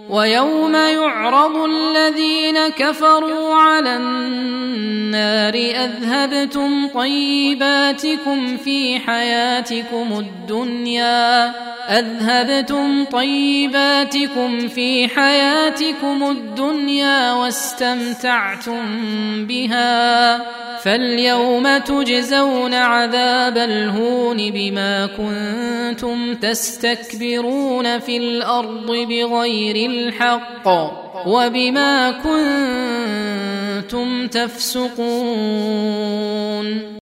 ويوم يعرض الذين كفروا على النار أذهبتم طيباتكم في حياتكم الدنيا واستمتعتم بها فاليوم تجزون عذاب الهون بما كنتم تستكبرون في الأرض بغير الحق وبما كنتم تفسقون.